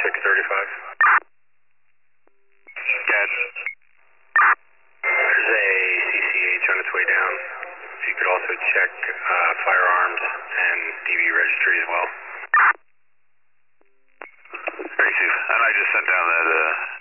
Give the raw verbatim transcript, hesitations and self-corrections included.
six thirty-five. Cat. There's a C C H on its way down. If you could also check uh, firearms and D V registry as well. Great, Chief. And I just sent down that uh,